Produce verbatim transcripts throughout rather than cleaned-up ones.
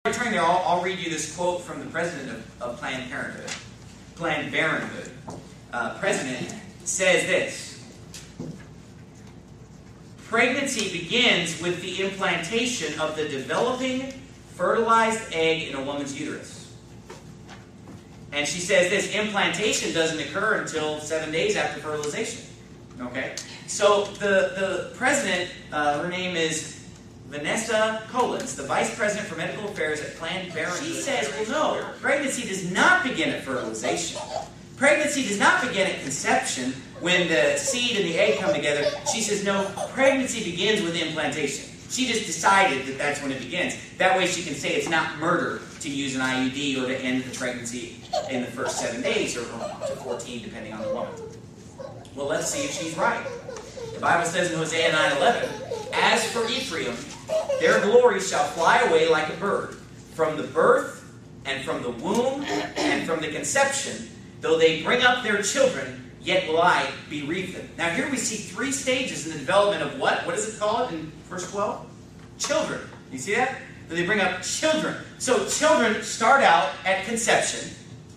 Turning there, I'll, I'll read you this quote from the president of, of Planned Parenthood. Planned Parenthood. Uh, president says this: pregnancy begins with the implantation of the developing fertilized egg in a woman's uterus. And she says this: implantation doesn't occur until seven days after fertilization. Okay? So the, the president, uh, her name is Vanessa Collins, the Vice President for Medical Affairs at Planned Parenthood. She says, well, no, pregnancy does not begin at fertilization. Pregnancy does not begin at conception when the seed and the egg come together. She says, no, pregnancy begins with implantation. She just decided that that's when it begins. That way she can say it's not murder to use an I U D or to end the pregnancy in the first seven days or to fourteen, depending on the woman. Well, let's see if she's right. The Bible says in Hosea nine eleven, as for Ephraim, their glory shall fly away like a bird, from the birth and from the womb and from the conception. Though they bring up their children, yet will I bereave them. Now here we see three stages in the development of what? What does it call it in verse twelve? Children. You see that? Though they bring up children. So children start out at conception,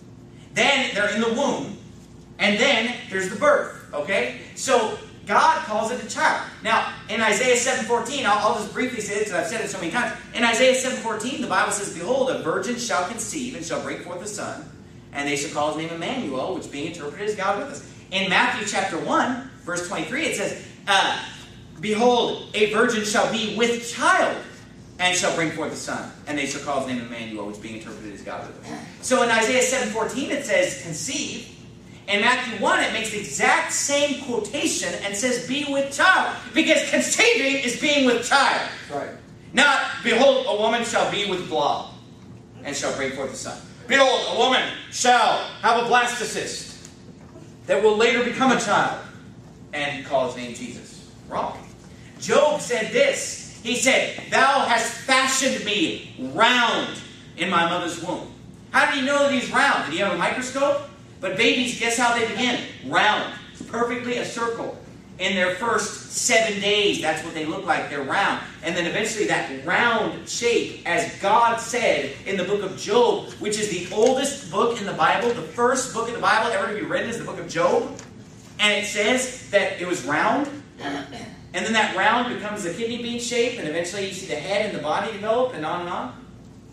then they're in the womb, and then there's the birth. Okay? So God calls it a child. Now, in Isaiah seven fourteen, I'll, I'll just briefly say this because I've said it so many times. In Isaiah seven fourteen, the Bible says, behold, a virgin shall conceive and shall bring forth a son, and they shall call his name Emmanuel, which being interpreted is God with us. In Matthew chapter one, verse twenty-three, it says, uh, behold, a virgin shall be with child, and shall bring forth a son, and they shall call his name Emmanuel, which being interpreted is God with us. So in Isaiah seven fourteen, it says, conceive. In Matthew one, it makes the exact same quotation and says, be with child. Because conceiving is being with child. Right. Not, behold, a woman shall be with blah, and shall bring forth a son. Behold, a woman shall have a blastocyst that will later become a child, and call his name Jesus. Wrong. Job said this. He said, thou hast fashioned me round in my mother's womb. How did he know that he's round? Did he have a microscope? But babies, guess how they begin? Round. Perfectly a circle. In their first seven days, that's what they look like. They're round. And then eventually that round shape, as God said in the book of Job, which is the oldest book in the Bible, the first book in the Bible ever to be written is the book of Job. And it says that it was round. And then that round becomes a kidney bean shape, and eventually you see the head and the body develop, and on and on.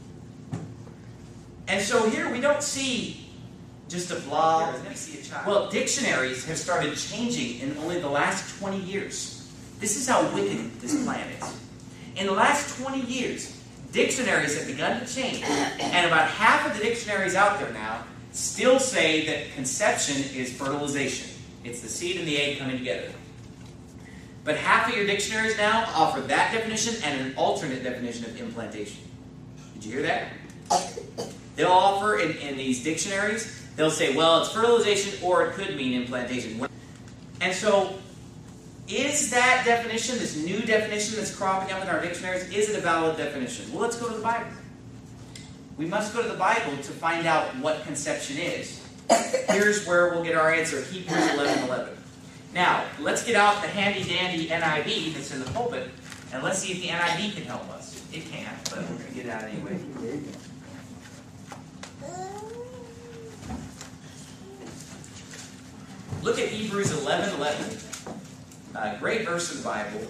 And so here we don't see just a blah. We see a child. Well, dictionaries have started changing in only the last twenty years. This is how wicked this plan is. In the last twenty years, dictionaries have begun to change, and about half of the dictionaries out there now still say that conception is fertilization. It's the seed and the egg coming together. But half of your dictionaries now offer that definition and an alternate definition of implantation. Did you hear that? They'll offer in, in these dictionaries, they'll say, well, it's fertilization or it could mean implantation. And so, is that definition, this new definition that's cropping up in our dictionaries, is it a valid definition? Well, let's go to the Bible. We must go to the Bible to find out what conception is. Here's where we'll get our answer, Hebrews eleven eleven. Now, let's get out the handy-dandy N I V that's in the pulpit, and let's see if the N I V can help us. It can't, but we're going to get it out anyway. Look at Hebrews eleven eleven. Uh, great verse in the Bible.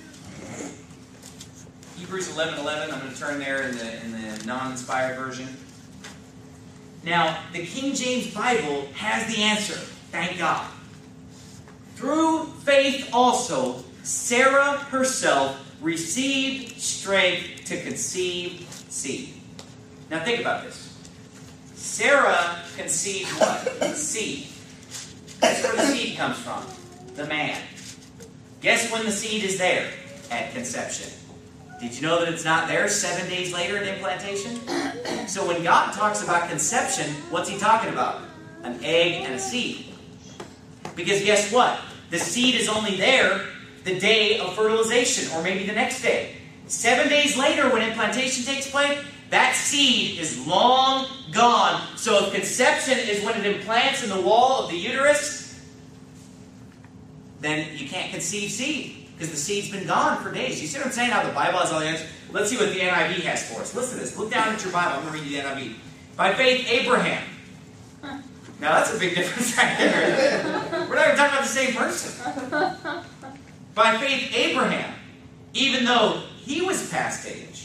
Hebrews eleven eleven. I'm going to turn there in the, in the non-inspired version. Now, the King James Bible has the answer. Thank God. Through faith also, Sarah herself received strength to conceive seed. Now think about this. Sarah conceived what? Seed. That's where the seed comes from. The man. Guess when the seed is there? At conception. Did you know that it's not there seven days later at implantation? So when God talks about conception, what's he talking about? An egg and a seed. Because guess what? The seed is only there the day of fertilization, or maybe the next day. Seven days later, when implantation takes place, that seed is long gone. So if conception is when it implants in the wall of the uterus, then you can't conceive seed. because the seed's been gone for days. You see what I'm saying? How the Bible has all the answers? Let's see what the N I V has for us. Listen to this. Look down at your Bible. I'm going to read you the N I V. By faith, Abraham. Now that's a big difference right there. We're not even talking about the same person. By faith, Abraham, even though he was past age,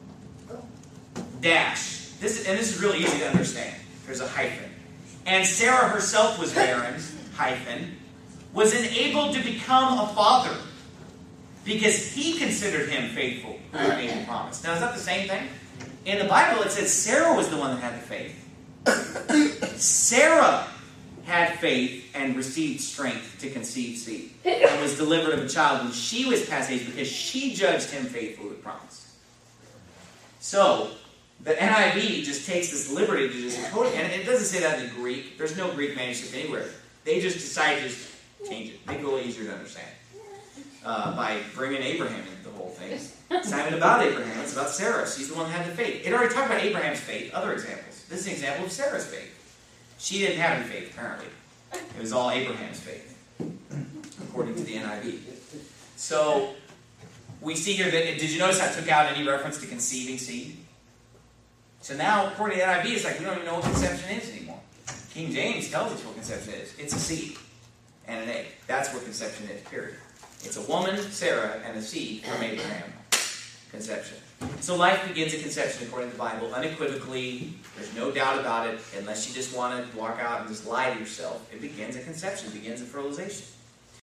dash. This, and this is really easy to understand. There's a hyphen. And Sarah herself was barren, hyphen, was enabled to become a father because he considered him faithful who had made the promise. Now, is that the same thing? In the Bible, it says Sarah was the one that had the faith. Sarah had faith and received strength to conceive seed and was delivered of a child when she was past age because she judged him faithful who had promised. So, the N I V just takes this liberty to just code it, and it doesn't say that in the Greek. There's no Greek manuscript anywhere. They just decided to just change it, make it a little easier to understand. Uh, by bringing Abraham into the whole thing. It's not even about Abraham, it's about Sarah. She's the one that had the faith. It already talked about Abraham's faith, other examples. This is an example of Sarah's faith. She didn't have any faith, apparently. It was all Abraham's faith, according to the N I V. So, we see here that, did you notice I took out any reference to conceiving seed? So now, according to the N I V, it's like we don't even know what conception is anymore. King James tells us what conception is. It's a seed and an egg. That's what conception is, period. It's a woman, Sarah, and a seed from Abraham. Conception. So life begins at conception according to the Bible, unequivocally. There's no doubt about it. Unless you just want to walk out and just lie to yourself. It begins at conception. It begins at fertilization.